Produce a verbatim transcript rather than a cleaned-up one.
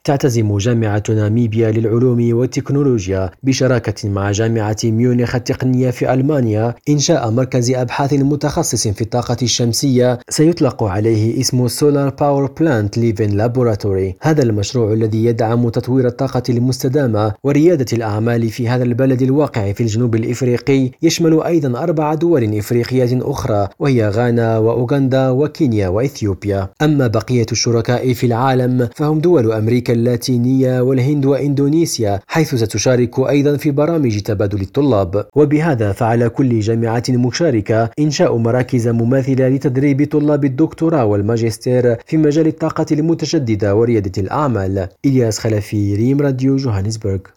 تعتزم جامعة ناميبيا للعلوم والتكنولوجيا بشراكة مع جامعة ميونخ التقنية في ألمانيا إنشاء مركز أبحاث متخصص في الطاقة الشمسية سيطلق عليه اسم Solar Power Plant Living Laboratory. هذا المشروع الذي يدعم تطوير الطاقة المستدامة وريادة الأعمال في هذا البلد الواقع في الجنوب الإفريقي يشمل أيضا أربع دول إفريقية أخرى، وهي غانا وأوغندا وكينيا وإثيوبيا. أما بقية الشركاء في العالم فهم دول أمريكا اللاتينية والهند وإندونيسيا، حيث ستشارك أيضا في برامج تبادل الطلاب. وبهذا فعلى كل جامعة مشاركة إنشاء مراكز مماثلة لتدريب طلاب الدكتوراه والماجستير في مجال الطاقة المتجددة وريادة الأعمال. إلياس خلفي، ريم راديو، جوهانسبرغ.